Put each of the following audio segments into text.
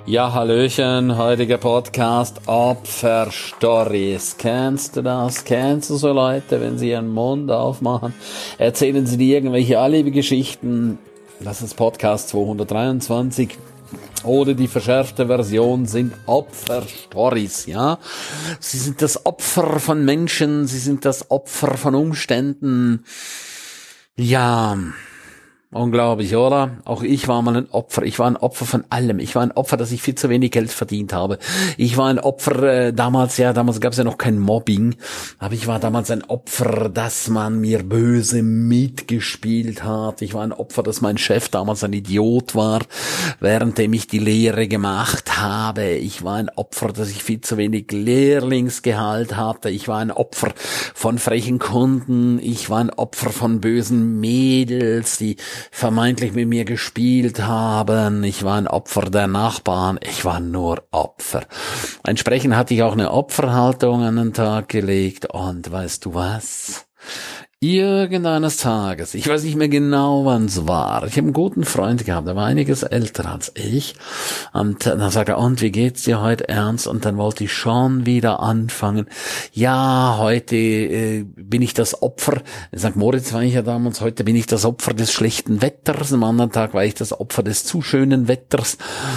Ja, hallöchen, heutiger Podcast Opferstories. Kennst du das? Kennst du so Leute, wenn sie ihren Mund aufmachen, erzählen sie dir irgendwelche Alibi-Geschichten? Das ist Podcast 223. Oder die verschärfte Version sind Opferstories, ja. Sie sind das Opfer von Menschen, sie sind das Opfer von Umständen. Ja, unglaublich, oder? Auch ich war mal ein Opfer. Ich war ein Opfer von allem. Ich war ein Opfer, dass ich viel zu wenig Geld verdient habe. Ich war ein Opfer, damals gab es ja noch kein Mobbing, aber ich war damals ein Opfer, dass man mir böse mitgespielt hat. Ich war ein Opfer, dass mein Chef damals ein Idiot war, währenddem ich die Lehre gemacht habe. Ich war ein Opfer, dass ich viel zu wenig Lehrlingsgehalt hatte. Ich war ein Opfer von frechen Kunden. Ich war ein Opfer von bösen Mädels, die vermeintlich mit mir gespielt haben. Ich war ein Opfer der Nachbarn. Ich war nur Opfer. Entsprechend hatte ich auch eine Opferhaltung an den Tag gelegt. Und weißt du was? Irgendeines Tages, ich weiß nicht mehr genau, wann es war, ich habe einen guten Freund gehabt, der war einiges älter als ich, und dann sagt er, und wie geht's dir heute, Ernst? Und dann wollte ich schon wieder anfangen, ja, heute bin ich das Opfer, St. Moritz war ich ja damals, heute bin ich das Opfer des schlechten Wetters, am anderen Tag war ich das Opfer des zu schönen Wetters,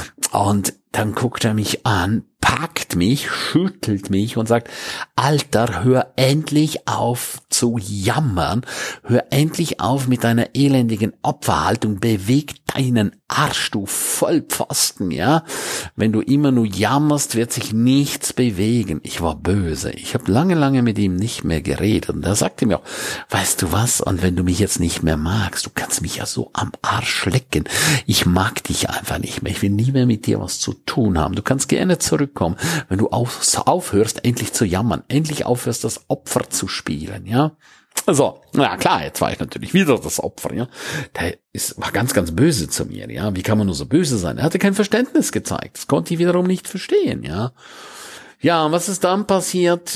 und dann guckt er mich an, packt mich, schüttelt mich und sagt, Alter, hör endlich auf zu jammern, hör endlich auf mit deiner elendigen Opferhaltung, beweg deinen Arsch, du Vollpfosten, ja? Wenn du immer nur jammerst, wird sich nichts bewegen. Ich war böse. Ich habe lange mit ihm nicht mehr geredet. Und er sagte mir auch, weißt du was, und wenn du mich jetzt nicht mehr magst, du kannst mich ja so am Arsch lecken. Ich mag dich einfach nicht mehr. Ich will nie mehr mit dir was zu tun haben. Du kannst gerne zurückkommen, wenn du aufhörst, endlich zu jammern, endlich aufhörst, das Opfer zu spielen, ja? Also, na klar, jetzt war ich natürlich wieder das Opfer, ja. Der war ganz böse zu mir, ja. Wie kann man nur so böse sein? Er hatte kein Verständnis gezeigt. Das konnte ich wiederum nicht verstehen, ja. Ja, und was ist dann passiert?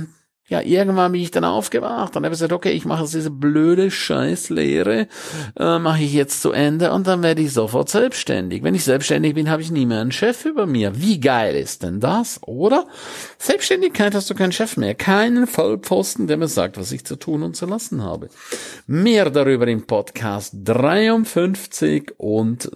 Ja, irgendwann bin ich dann aufgewacht und habe gesagt, okay, ich mache diese blöde Scheißlehre, mache ich jetzt zu Ende und dann werde ich sofort selbstständig. Wenn ich selbstständig bin, habe ich nie mehr einen Chef über mir. Wie geil ist denn das, oder? Selbstständigkeit, hast du keinen Chef mehr, keinen Vollpfosten, der mir sagt, was ich zu tun und zu lassen habe. Mehr darüber im Podcast 53 und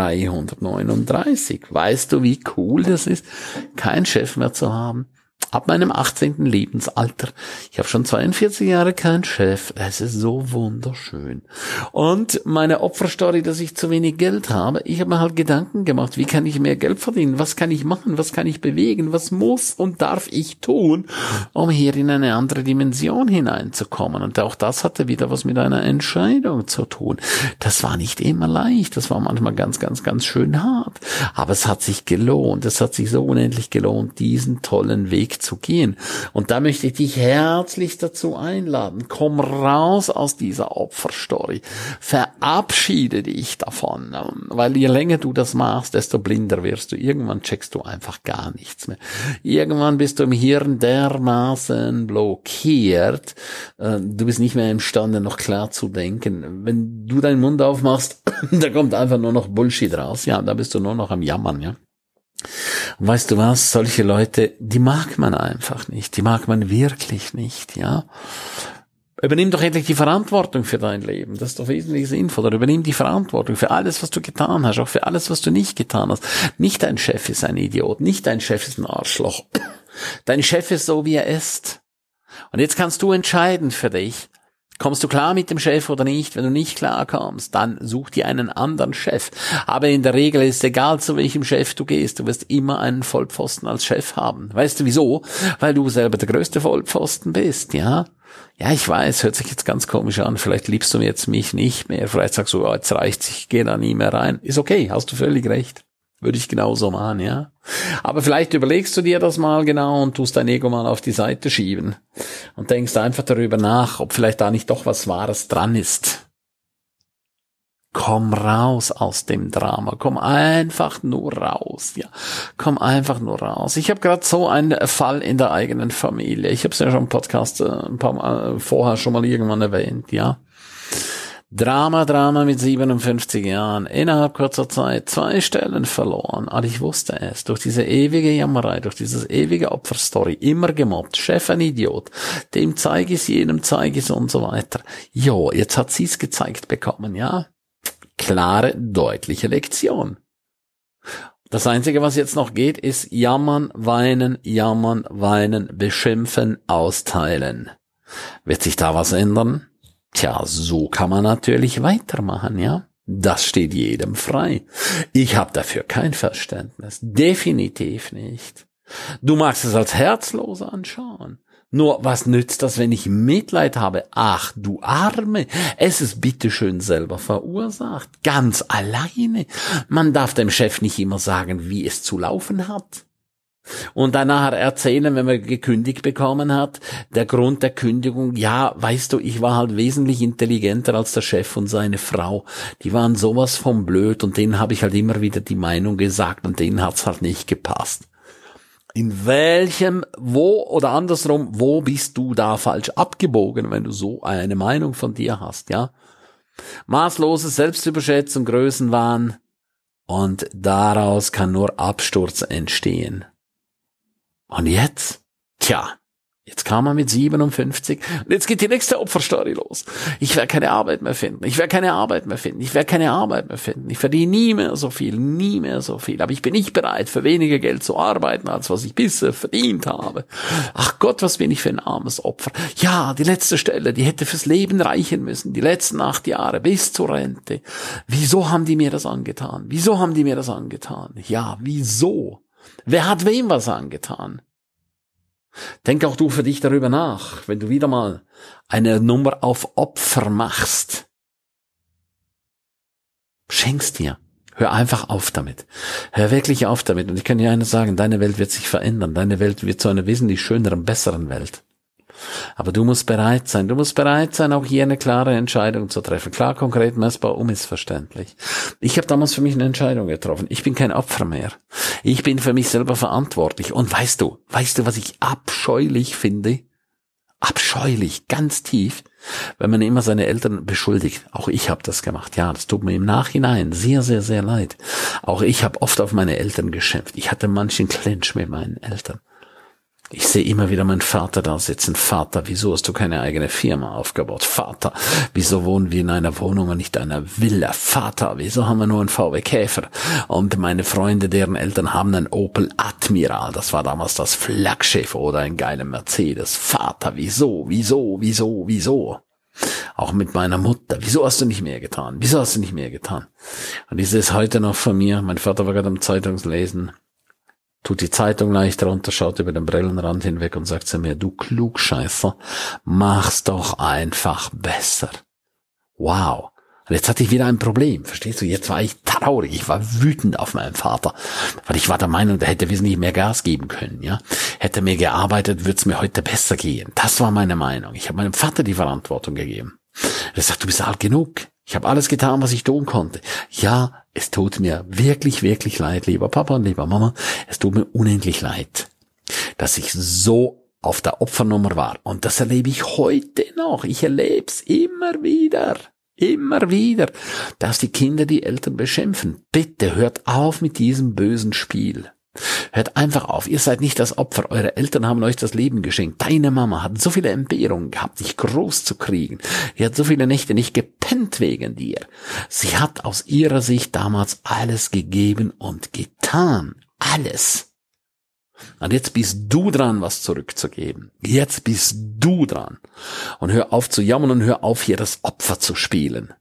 339. Weißt du, wie cool das ist, keinen Chef mehr zu haben? Ab meinem 18. Lebensalter. Ich habe schon 42 Jahre keinen Chef. Es ist so wunderschön. Und meine Opferstory, dass ich zu wenig Geld habe, ich habe mir halt Gedanken gemacht, wie kann ich mehr Geld verdienen? Was kann ich machen? Was kann ich bewegen? Was muss und darf ich tun, um hier in eine andere Dimension hineinzukommen? Und auch das hatte wieder was mit einer Entscheidung zu tun. Das war nicht immer leicht. Das war manchmal ganz schön hart. Aber es hat sich gelohnt. Es hat sich so unendlich gelohnt, diesen tollen Weg zu gehen. Und da möchte ich dich herzlich dazu einladen. Komm raus aus dieser Opferstory. Verabschiede dich davon. Weil je länger du das machst, desto blinder wirst du. Irgendwann checkst du einfach gar nichts mehr. Irgendwann bist du im Hirn dermaßen blockiert. Du bist nicht mehr imstande, noch klar zu denken. Wenn du deinen Mund aufmachst, da kommt einfach nur noch Bullshit raus. Ja, da bist du nur noch am Jammern, ja. Und weißt du was, solche Leute, die mag man einfach nicht, die mag man wirklich nicht, ja. Übernimm doch endlich die Verantwortung für dein Leben, das ist doch wesentlich sinnvoller. Übernimm die Verantwortung für alles, was du getan hast, auch für alles, was du nicht getan hast. Nicht dein Chef ist ein Idiot, nicht dein Chef ist ein Arschloch. Dein Chef ist so, wie er ist. Und jetzt kannst du entscheiden für dich. Kommst du klar mit dem Chef oder nicht? Wenn du nicht klar kommst, dann such dir einen anderen Chef. Aber in der Regel ist egal, zu welchem Chef du gehst, du wirst immer einen Vollpfosten als Chef haben. Weißt du wieso? Weil du selber der größte Vollpfosten bist, ja? Ja, ich weiß, hört sich jetzt ganz komisch an. Vielleicht liebst du jetzt mich nicht mehr. Vielleicht sagst du, oh, jetzt reicht's, ich gehe da nie mehr rein. Ist okay, hast du völlig recht. Würde ich genauso machen, ja. Aber vielleicht überlegst du dir das mal genau und tust dein Ego mal auf die Seite schieben und denkst einfach darüber nach, ob vielleicht da nicht doch was Wahres dran ist. Komm raus aus dem Drama, komm einfach nur raus, ja. Komm einfach nur raus. Ich habe gerade so einen Fall in der eigenen Familie. Ich habe es ja schon im Podcast ein paar Mal vorher schon mal irgendwann erwähnt, ja. Drama mit 57 Jahren, innerhalb kurzer Zeit 2 Stellen verloren. Aber ich wusste es, durch diese ewige Jammerei, durch dieses ewige Opferstory, immer gemobbt, Chef ein Idiot, dem zeige ich jenem zeige ich und so weiter. Jo, jetzt hat sie's gezeigt bekommen, ja. Klare, deutliche Lektion. Das Einzige, was jetzt noch geht, ist jammern, weinen, beschimpfen, austeilen. Wird sich da was ändern? Tja, so kann man natürlich weitermachen, ja. Das steht jedem frei. Ich habe dafür kein Verständnis. Definitiv nicht. Du magst es als herzlos anschauen. Nur, was nützt das, wenn ich Mitleid habe? Ach, du Arme. Es ist bitteschön selber verursacht. Ganz alleine. Man darf dem Chef nicht immer sagen, wie es zu laufen hat. Und dann nachher erzählen, wenn man gekündigt bekommen hat, der Grund der Kündigung, ja, weißt du, ich war halt wesentlich intelligenter als der Chef und seine Frau. Die waren sowas von blöd und denen habe ich halt immer wieder die Meinung gesagt und denen hat's halt nicht gepasst. In welchem, wo oder andersrum, wo bist du da falsch abgebogen, wenn du so eine Meinung von dir hast, ja? Maßlose Selbstüberschätzung, Größenwahn und daraus kann nur Absturz entstehen. Und jetzt? Tja, jetzt kam er mit 57 und jetzt geht die nächste Opferstory los. Ich werde keine Arbeit mehr finden. Ich verdiene nie mehr so viel. Aber ich bin nicht bereit, für weniger Geld zu arbeiten, als was ich bisher verdient habe. Ach Gott, was bin ich für ein armes Opfer. Ja, die letzte Stelle, die hätte fürs Leben reichen müssen. Die letzten 8 Jahre bis zur Rente. Wieso haben die mir das angetan? Ja, wieso? Wer hat wem was angetan? Denk auch du für dich darüber nach, wenn du wieder mal eine Nummer auf Opfer machst. Schenk's dir. Hör einfach auf damit. Hör wirklich auf damit. Und ich kann dir eines sagen, deine Welt wird sich verändern. Deine Welt wird zu einer wesentlich schöneren, besseren Welt. Aber du musst bereit sein. Auch hier eine klare Entscheidung zu treffen. Klar, konkret, messbar, unmissverständlich. Ich habe damals für mich eine Entscheidung getroffen. Ich bin kein Opfer mehr. Ich bin für mich selber verantwortlich. Und weißt du, was ich abscheulich finde? Abscheulich, ganz tief, wenn man immer seine Eltern beschuldigt. Auch ich habe das gemacht. Ja, das tut mir im Nachhinein sehr, sehr, sehr leid. Auch ich habe oft auf meine Eltern geschimpft. Ich hatte manchen Clinch mit meinen Eltern. Ich sehe immer wieder meinen Vater da sitzen. Vater, wieso hast du keine eigene Firma aufgebaut? Vater, wieso wohnen wir in einer Wohnung und nicht in einer Villa? Vater, wieso haben wir nur einen VW Käfer? Und meine Freunde, deren Eltern haben einen Opel Admiral. Das war damals das Flaggschiff oder ein geiler Mercedes. Vater, wieso? Auch mit meiner Mutter. Wieso hast du nicht mehr getan? Und diese ist heute noch von mir. Mein Vater war gerade am Zeitungslesen. Tut die Zeitung leicht runter, schaut über den Brillenrand hinweg und sagt zu mir, du Klugscheißer, mach's doch einfach besser. Wow. Und jetzt hatte ich wieder ein Problem, verstehst du? Jetzt war ich traurig, ich war wütend auf meinen Vater, weil ich war der Meinung, der hätte wesentlich mehr Gas geben können, ja. Hätte mehr gearbeitet, würde es mir heute besser gehen. Das war meine Meinung. Ich habe meinem Vater die Verantwortung gegeben. Er sagt, du bist alt genug. Ich habe alles getan, was ich tun konnte. Ja, es tut mir wirklich, wirklich leid, lieber Papa und lieber Mama. Es tut mir unendlich leid, dass ich so auf der Opfernummer war. Und das erlebe ich heute noch. Ich erlebe es immer wieder, dass die Kinder die Eltern beschimpfen. Bitte hört auf mit diesem bösen Spiel. Hört einfach auf, ihr seid nicht das Opfer, eure Eltern haben euch das Leben geschenkt. Deine Mama hat so viele Entbehrungen gehabt, dich groß zu kriegen. Sie hat so viele Nächte nicht gepennt wegen dir. Sie hat aus ihrer Sicht damals alles gegeben und getan. Alles. Und jetzt bist du dran, was zurückzugeben. Jetzt bist du dran. Und hör auf zu jammern und hör auf, hier das Opfer zu spielen.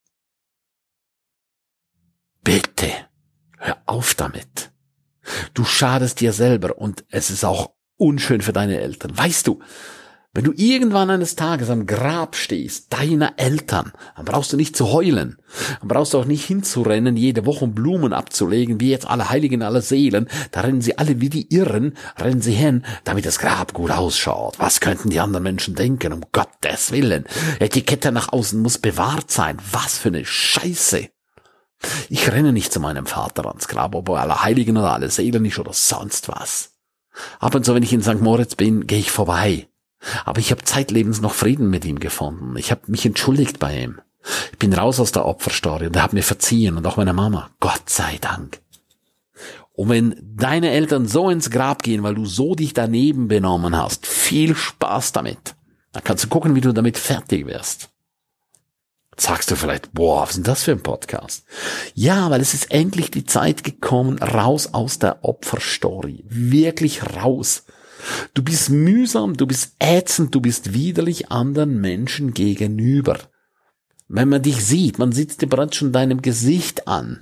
Bitte, hör auf damit. Du schadest dir selber und es ist auch unschön für deine Eltern. Weißt du, wenn du irgendwann eines Tages am Grab stehst, deiner Eltern, dann brauchst du nicht zu heulen. Dann brauchst du auch nicht hinzurennen, jede Woche Blumen abzulegen, wie jetzt alle Heiligen, alle Seelen. Da rennen sie alle wie die Irren, rennen sie hin, damit das Grab gut ausschaut. Was könnten die anderen Menschen denken? Um Gottes Willen. Etikette nach außen muss bewahrt sein. Was für eine Scheiße. Ich renne nicht zu meinem Vater ans Grab, ob er alle Heiligen oder alle Seelen ist oder sonst was. Ab und zu, wenn ich in St. Moritz bin, gehe ich vorbei. Aber ich habe zeitlebens noch Frieden mit ihm gefunden. Ich habe mich entschuldigt bei ihm. Ich bin raus aus der Opferstory und er hat mir verziehen und auch meine Mama. Gott sei Dank. Und wenn deine Eltern so ins Grab gehen, weil du so dich daneben benommen hast, viel Spaß damit. Dann kannst du gucken, wie du damit fertig wirst. Jetzt sagst du vielleicht, boah, was ist denn das für ein Podcast? Ja, weil es ist endlich die Zeit gekommen, raus aus der Opferstory. Wirklich raus. Du bist mühsam, du bist ätzend, du bist widerlich anderen Menschen gegenüber. Wenn man dich sieht, man sieht dir bereits schon deinem Gesicht an.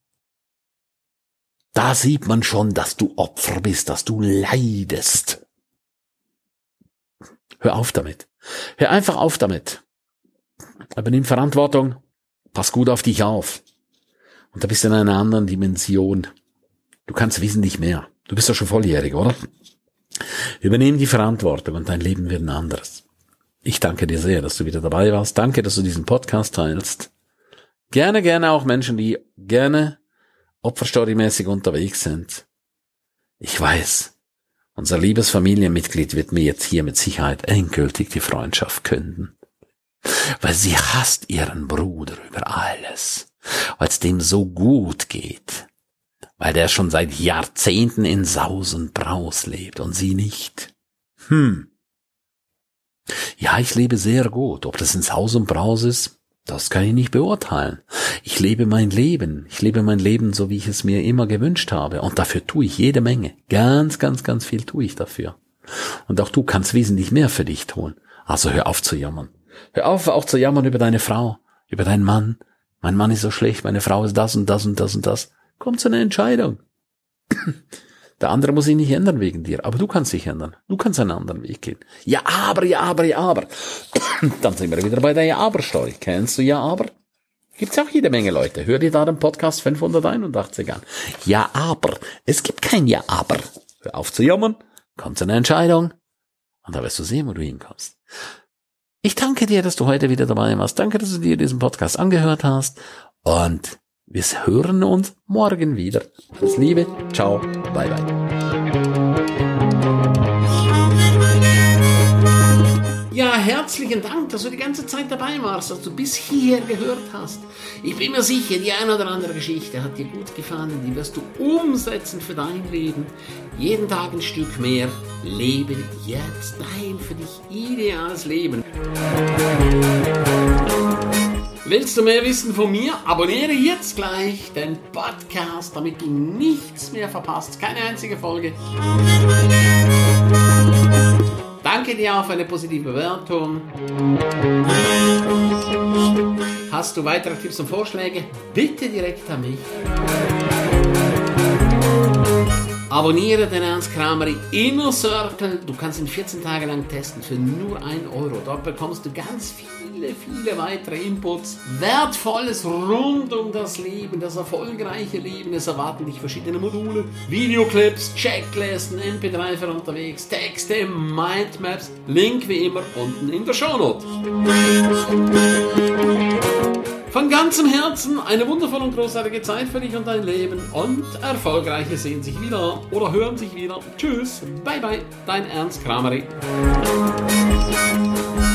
Da sieht man schon, dass du Opfer bist, dass du leidest. Hör auf damit. Hör einfach auf damit. Übernimm Verantwortung. Pass gut auf dich auf. Und da bist du in einer anderen Dimension. Du kannst wesentlich mehr. Du bist ja schon volljährig, oder? Übernimm die Verantwortung und dein Leben wird ein anderes. Ich danke dir sehr, dass du wieder dabei warst. Danke, dass du diesen Podcast teilst. Gerne auch Menschen, die gerne opferstorymäßig unterwegs sind. Ich weiß, unser liebes Familienmitglied wird mir jetzt hier mit Sicherheit endgültig die Freundschaft künden. Weil sie hasst ihren Bruder über alles, weil es dem so gut geht, weil der schon seit Jahrzehnten in Saus und Braus lebt und sie nicht. Ja, ich lebe sehr gut. Ob das in Saus und Braus ist, das kann ich nicht beurteilen. Ich lebe mein Leben. Ich lebe mein Leben so, wie ich es mir immer gewünscht habe. Und dafür tue ich jede Menge. Ganz viel tue ich dafür. Und auch du kannst wesentlich mehr für dich tun. Also hör auf zu jammern. Hör auf auch zu jammern über deine Frau, über deinen Mann. Mein Mann ist so schlecht, meine Frau ist das und das und das und das. Komm zu einer Entscheidung. Der andere muss sich nicht ändern wegen dir, aber du kannst dich ändern. Du kannst einen anderen Weg gehen. Ja, aber. Dann sind wir wieder bei der Ja-Aber-Story. Kennst du Ja, aber? Gibt's auch jede Menge Leute. Hör dir da den Podcast 581 an. Ja, aber. Es gibt kein Ja, aber. Hör auf zu jammern. Komm zu einer Entscheidung. Und da wirst du sehen, wo du hinkommst. Ich danke dir, dass du heute wieder dabei warst. Danke, dass du dir diesen Podcast angehört hast. Und wir hören uns morgen wieder. Alles Liebe. Ciao. Bye, bye. Ja, herzlichen Dank, dass du die ganze Zeit dabei warst, dass du bis hierher gehört hast. Ich bin mir sicher, die eine oder andere Geschichte hat dir gut gefallen. Die wirst du umsetzen für dein Leben. Jeden Tag ein Stück mehr. Lebe jetzt dein für dich ideales Leben. Willst du mehr wissen von mir? Abonniere jetzt gleich den Podcast, damit du nichts mehr verpasst. Keine einzige Folge. Danke dir auch für eine positive Bewertung. Hast du weitere Tipps und Vorschläge? Bitte direkt an mich. Abonniere den Ernst Kramer Inner Circle. Du kannst ihn 14 Tage lang testen für nur 1 €. Dort bekommst du ganz viele weitere Inputs. Wertvolles rund um das Leben, das erfolgreiche Leben. Es erwarten dich verschiedene Module, Videoclips, Checklisten, MP3 für unterwegs, Texte, Mindmaps. Link wie immer unten in der Shownote. Von ganzem Herzen eine wundervolle und großartige Zeit für dich und dein Leben und Erfolgreiche sehen sich wieder oder hören sich wieder. Tschüss, bye bye, dein Ernst Kramer.